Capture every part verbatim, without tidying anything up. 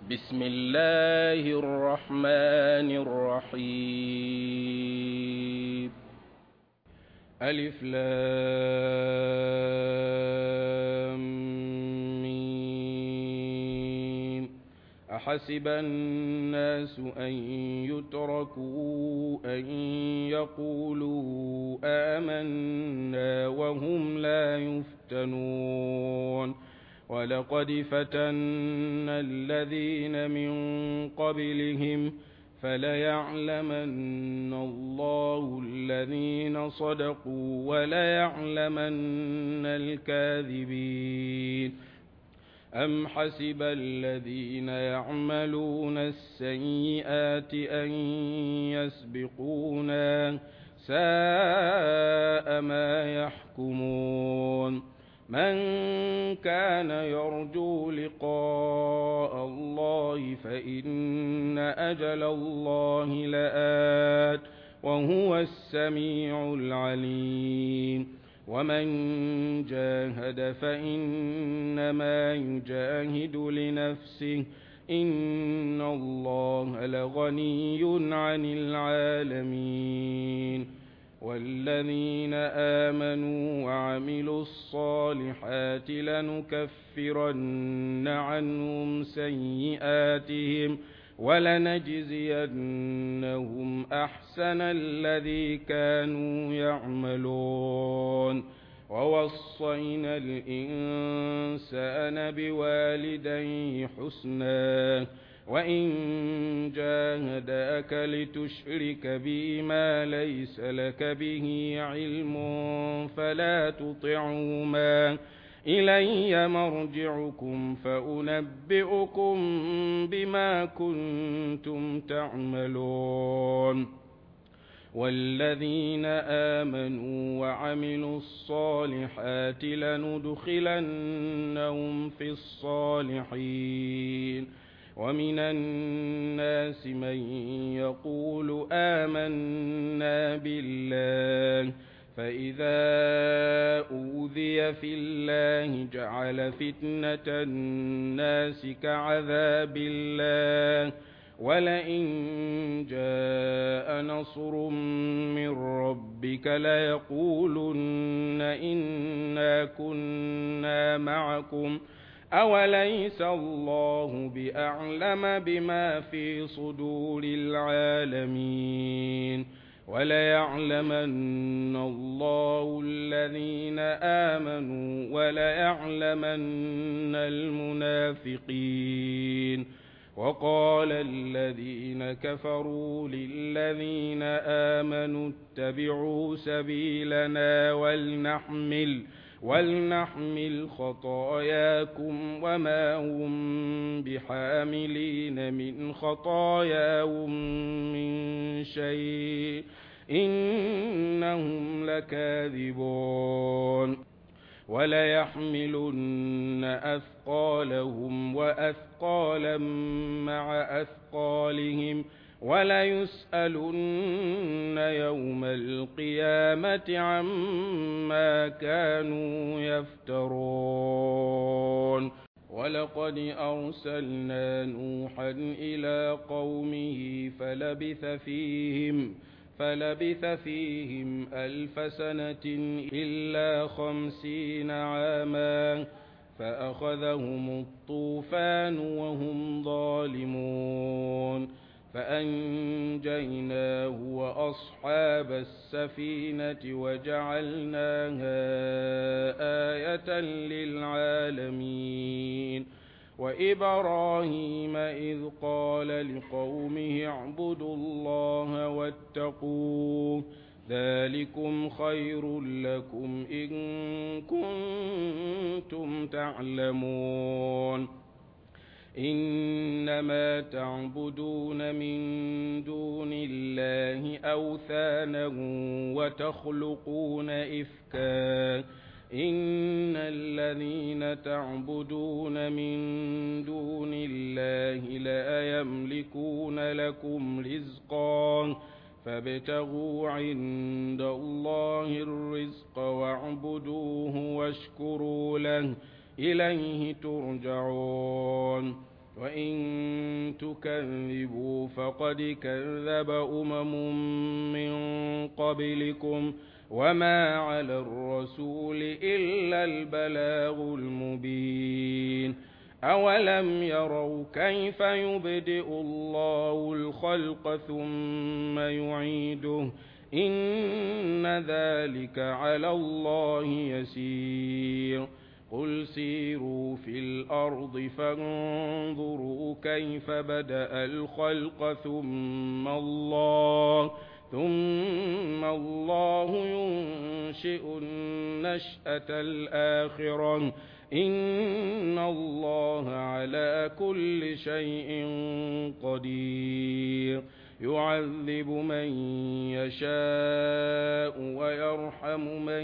بسم الله الرحمن الرحيم. ألف لام ميم. أحسب الناس أن يتركوا أن يقولوا آمنا وهم لا يفتنون. ولقد فتنا الذين من قبلهم فليعلمن الله الذين صدقوا وليعلمن الكاذبين. أم حسب الذين يعملون السيئات أن يسبقونا ساء ما يحكمون. من كان يرجو لقاء الله فإن أجل الله لآت وهو السميع العليم. ومن جاهد فإنما يجاهد لنفسه إن الله لغني عن العالمين. والذين آمنوا وعملوا الصالحات لنكفرن عنهم سيئاتهم ولنجزينهم أحسن الذي كانوا يعملون. ووصينا الإنسان بوالديه حسنا وإن جاهداك لتشرك بي ما ليس لك به علم فلا تطعهما إلي مرجعكم فأنبئكم بما كنتم تعملون. والذين آمنوا وعملوا الصالحات لندخلنهم في الصالحين. ومن الناس من يقول آمنا بالله فإذا أوذي في الله جعل فتنة الناس كعذاب الله ولئن جاء نصر من ربك ليقولن إنا كنا معكم أوليس الله بأعلم بما في صدور العالمين. وليعلمن الله الذين آمنوا وليعلمن المنافقين. وقال الذين كفروا للذين آمنوا اتبعوا سبيلنا ولنحمل ولنحمل خطاياكم وما هم بحاملين من خطاياهم من شيء إنهم لكاذبون. وليحملن أثقالهم وأثقالا مع أثقالهم وليسألن يوم القيامة عما كانوا يفترون. ولقد أرسلنا نوحا إلى قومه فلبث فيهم فلبث فيهم ألف سنة إلا خمسين عاما فأخذهم الطوفان وهم ظالمون فأنجيناه وأصحاب السفينة وجعلناها آية للعالمين. وإبراهيم إذ قال لقومه اعبدوا الله واتقوه ذلكم خير لكم إن كنتم تعلمون. إنما تعبدون من دون الله أوثانا وتخلقون إفكا إن الذين تعبدون من دون الله لا يملكون لكم رزقا فابتغوا عند الله الرزق واعبدوه واشكروا له إليه ترجعون. وإن تكذبوا فقد كذب أمم من قبلكم وما على الرسول إلا البلاغ المبين أولم يروا كيف يبدئ الله الخلق ثم يعيده إن ذلك على الله يسير قل سيروا في الأرض فانظروا كيف بدأ الخلق ثم الله ثم الله ينشئ النشأة الآخرة إن الله على كل شيء قدير يعذب من يشاء ويرحم من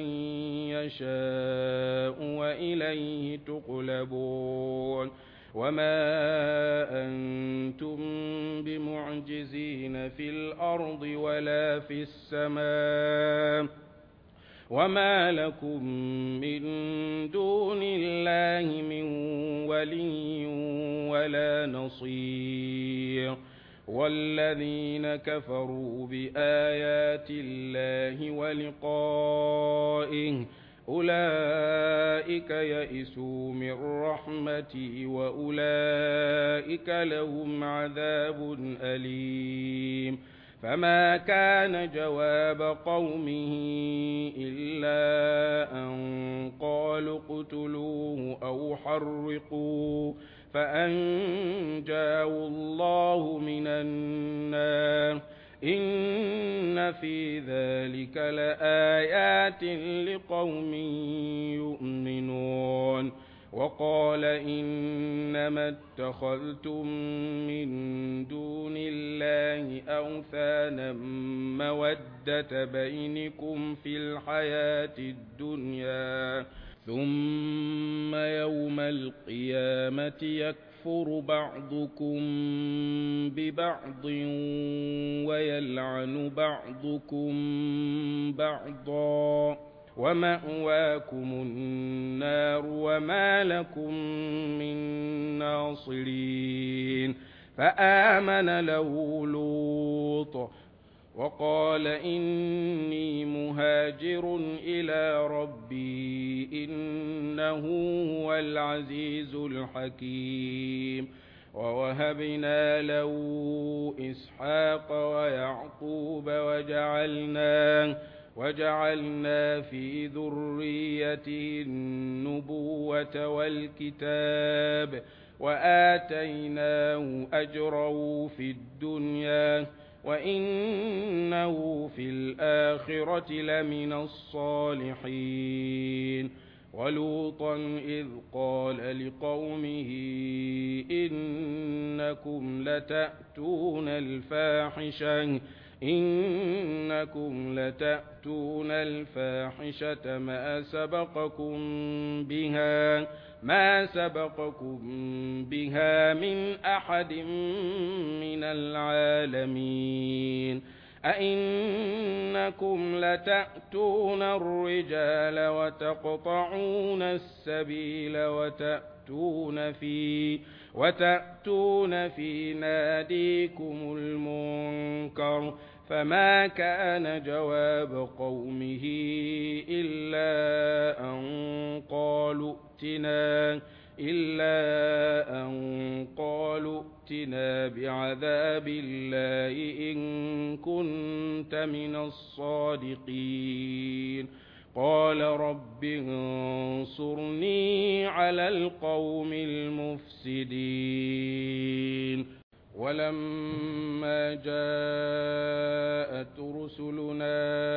يشاء وإليه تقلبون وما أنتم بمعجزين في الأرض ولا في السماء وما لكم من دون الله من ولي ولا نصير والذين كفروا بآيات الله ولقائه أولئك يئسوا من رحمتي وأولئك لهم عذاب أليم فما كان جواب قومه إلا أن قالوا اقتلوه أو حرقوه فأنجاه الله من النار إن في ذلك لآيات لقوم يؤمنون وقال إنما اتخذتم من دون الله أوثانا مودة بينكم في الحياة الدنيا ثم يوم القيامة يكفر بعضكم ببعض ويلعن بعضكم بعضا ومأواكم النار وما لكم من ناصرين فآمن له لوط وقال إني مهاجر إلى ربي إنه هو العزيز الحكيم ووهبنا له إسحاق ويعقوب وجعلنا وجعلنا في ذريته النبوة والكتاب وآتيناه أجره في الدنيا وإنه في الآخرة لمن الصالحين ولوطا إذ قال لقومه إنكم لتأتون الفاحشة إنكم لتأتون الفاحشة ما سبقكم بها ما سبقكم بها من أحد من العالمين أئنكم لتأتون الرجال وتقطعون السبيل وتأتون في وتأتون في ناديكم المنكر فما كان جواب قومه إلا أن قالوا ائتنا إلا أن قالوا ائتنا بعذاب الله إن كنت من الصادقين قال رب انصرني على القوم المفسدين ولما جاءت رسلنا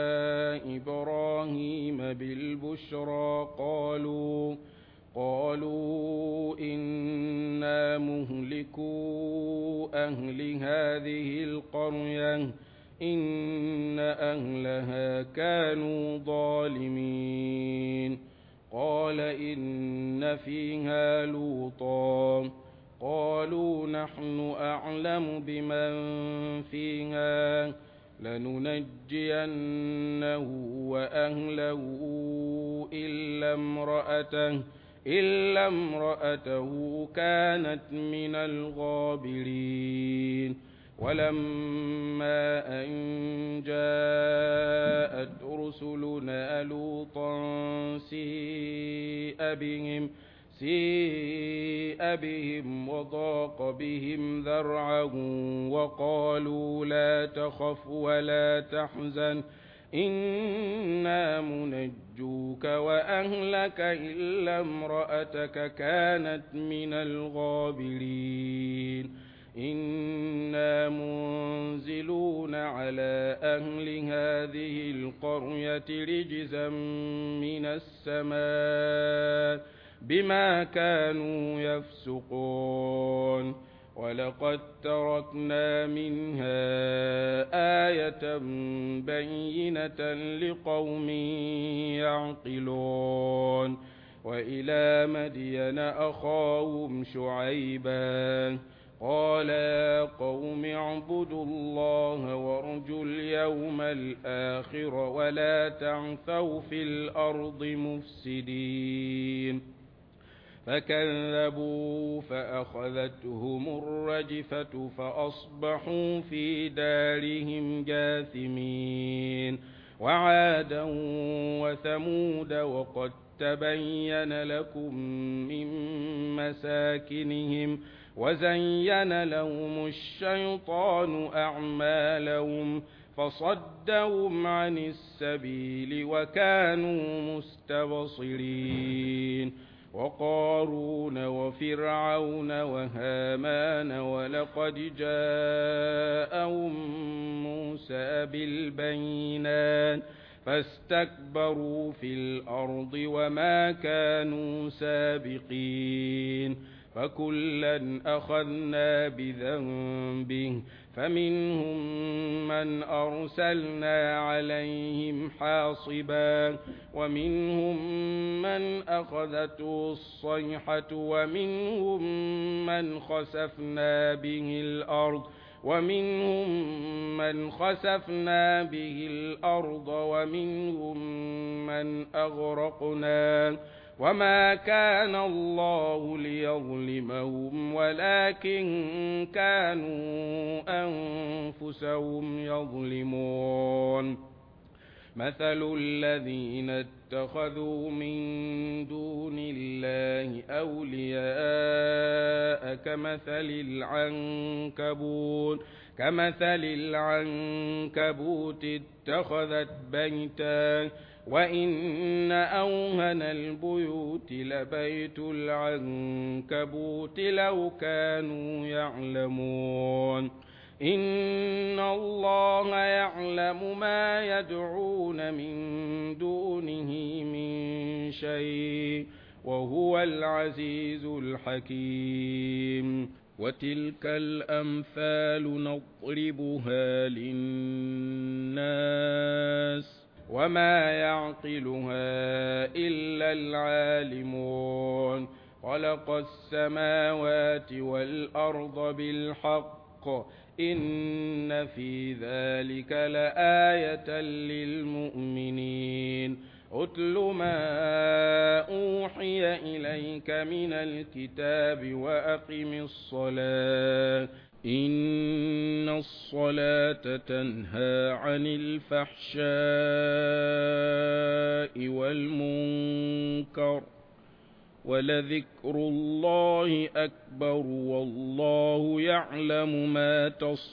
إبراهيم بالبشرى قالوا قالوا إنا مهلكو أهل هذه القرية إن أهلها كانوا ظالمين قال إن فيها لوطا قالوا نحن أعلم بمن فيها لننجينه وأهله إلا امرأته إلا امرأته كانت من الغابرين ولما أن جاءت رسلنا لوطا سيء بهم سيء بهم وضاق بهم ذرعا وقالوا لا تخف ولا تحزن إنا منجوك وأهلك إلا امرأتك كانت من الغابرين إنا منزلون على أهل هذه القرية رجزا من السماء بما كانوا يفسقون ولقد تركنا منها آية بينة لقوم يعقلون وإلى مدين أخاهم شعيبا قال يا قوم اعبدوا الله وارجوا اليوم الآخر ولا تعثوا في الأرض مفسدين فكذبوا فأخذتهم الرجفة فأصبحوا في دارهم جاثمين وعادا وثمود وقد تبين لكم من مساكنهم وزين لهم الشيطان أعمالهم فصدهم عن السبيل وكانوا مستبصرين وقارون وفرعون وهامان ولقد جاءهم موسى بالبينات فاستكبروا في الأرض وما كانوا سابقين فكلا أخذنا بذنبه فمنهم من أرسلنا عليهم حاصبا ومنهم من أخذته الصيحة ومنهم من خسفنا به الأرض ومنهم من خسفنا به الأرض ومنهم من أغرقنا وما كان الله ليظلمهم ولكن كانوا أنفسهم يظلمون مثل الذين اتخذوا من دون الله أولياء كمثل العنكبوت كمثل العنكبوت اتخذت بيتا وإن أوهن البيوت لبيت العنكبوت لو كانوا يعلمون إن الله يعلم ما يدعون من دونه من شيء وهو العزيز الحكيم وتلك الأمثال نضربها للناس وما يعقلها إلا العالمون خلق السماوات والأرض بالحق إن في ذلك لآية للمؤمنين أتل ما أوحي إليك من الكتاب وأقم الصلاة إن الصلاة تنهى عن الفحشاء والمنكر ولذكر الله أكبر والله يعلم ما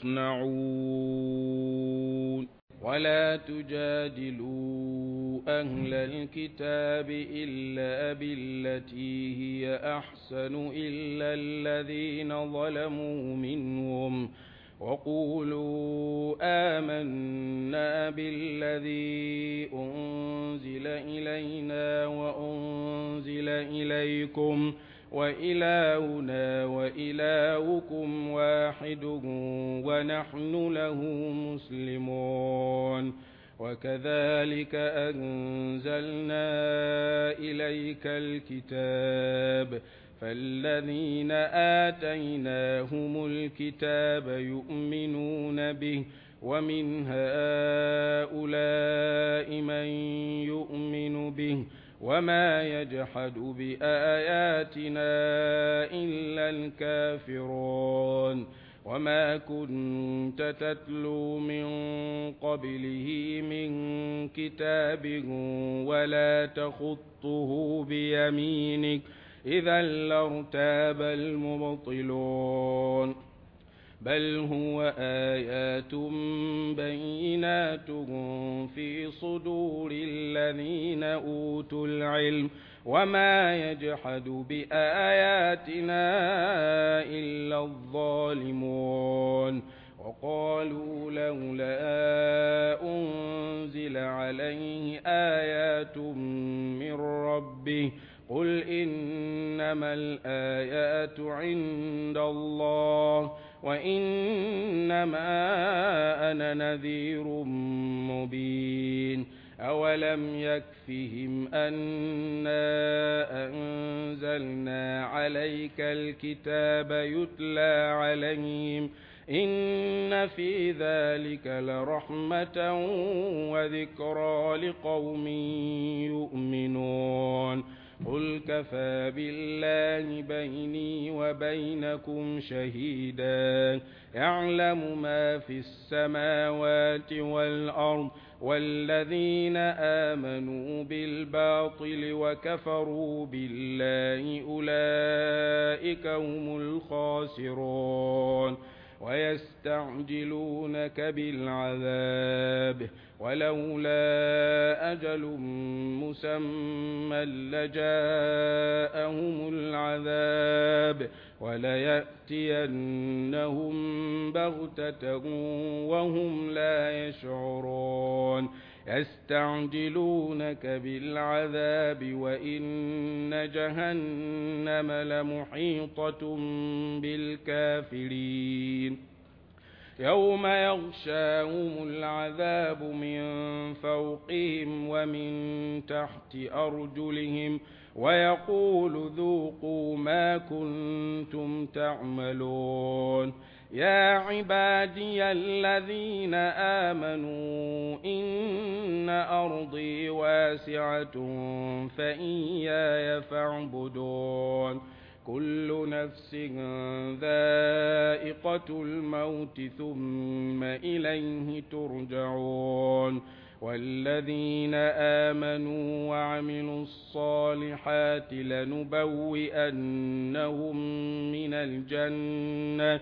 تصنعون ولا تجادلوا أهل الكتاب إلا بالتي هي أحسن إلا الذين ظلموا منهم وقولوا آمنا بالذي أنزل إلينا وأنزل إليكم وإلهنا وإلهكم واحد ونحن له مسلمون وكذلك أنزلنا إليك الكتاب فالذين آتيناهم الكتاب يؤمنون به ومن هؤلاء من يؤمن به وما يجحد بآياتنا إلا الكافرون وما كنت تتلو من قبله من كتاب ولا تخطه بيمينك إذا لارتاب المبطلون بل هو آيات بينات في صدور الذين أوتوا العلم وما يجحد بآياتنا إلا الظالمون وقالوا لولا أنزل عليه آيات من ربه قل إنما الآيات عند الله وإنما أنا نذير مبين أولم يكفهم أنا أنزلنا عليك الكتاب يتلى عليهم إن في ذلك لرحمة وذكرى لقوم يؤمنون قل كفى بالله بيني وبينكم شهيدا يعلم ما في السماوات والأرض والذين آمنوا بالباطل وكفروا بالله أولئك هم الخاسرون ويستعجلونك بالعذاب ولولا أجل مسمى لجاءهم العذاب وليأتينهم بغتة وهم لا يشعرون يستعجلونك بالعذاب وإن جهنم لمحيطة بالكافرين يوم يغشاهم العذاب من فوقهم ومن تحت أرجلهم ويقول ذوقوا ما كنتم تعملون يا عبادي الذين آمنوا إن أرضي واسعة فإياي فاعبدون كل نفس ذائقة الموت ثم إليه ترجعون والذين آمنوا وعملوا الصالحات لنبوئنهم من الجنة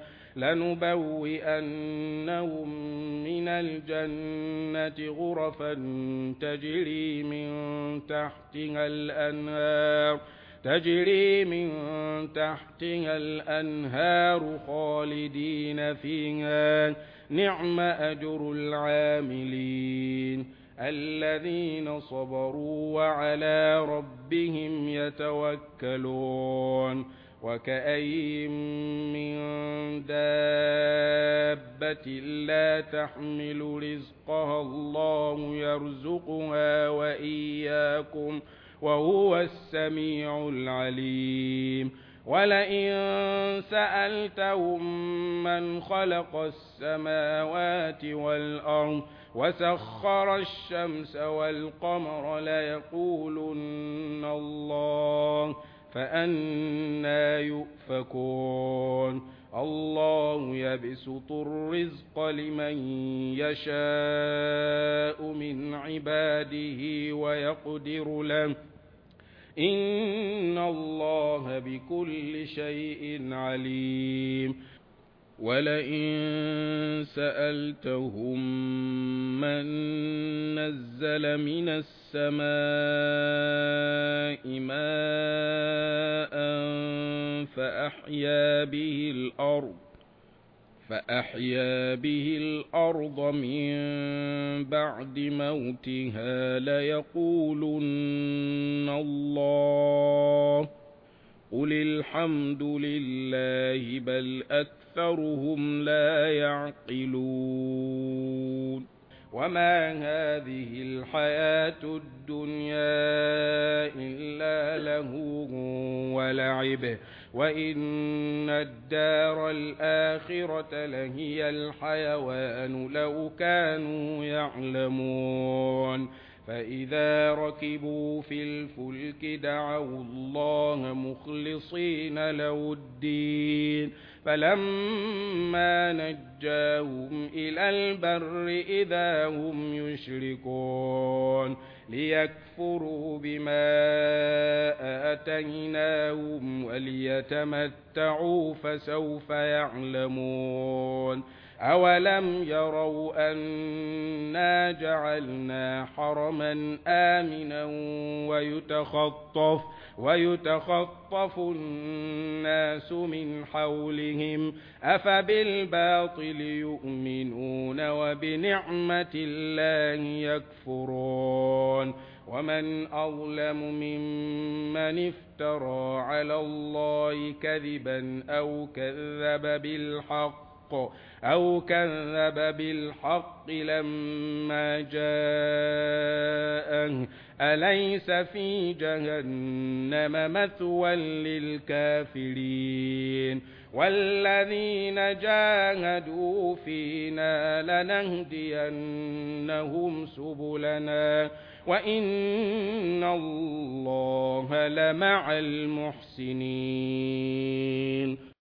لنبوئنهم من الجنة غرفا تجري من تحتها الأنهار تجري من تحتها الأنهار خالدين فيها نعم أجر العاملين الذين صبروا وعلى ربهم يتوكلون وكأين من دابة لا تحمل رزقها الله يرزقها وإياكم وهو السميع العليم ولئن سألتهم من خلق السماوات والأرض وسخر الشمس والقمر ليقولن الله فأنى يؤفكون الله يبسط الرزق لمن يشاء من عباده ويقدر له إن الله بكل شيء عليم ولئن سألتهم من نزل من السماء ماء فأحيا به الأرض فأحيا به الأرض من بعد موتها ليقولن الله قل الحمد لله بل أكثرهم لا يعقلون وما هذه الحياة الدنيا إلا لهو ولعب وإن الدار الآخرة لهي الحيوان لو كانوا يعلمون فإذا ركبوا في الفلك دعوا الله مخلصين له الدين فلما نجاهم إلى البر إذا هم يشركون ليكفروا بما آتيناهم وليتمتعوا فسوف يعلمون أولم يروا أنا جعلنا حرما آمنا ويتخطف ويتخطف الناس من حولهم أفبالباطل يؤمنون وبنعمة الله يكفرون ومن أظلم ممن افترى على الله كذبا أو كذب بالحق أو كذب بالحق لما جاءه أليس في جهنم مثوى للكافرين والذين جاهدوا فينا لنهدينهم سبلنا وإن الله لمع المحسنين.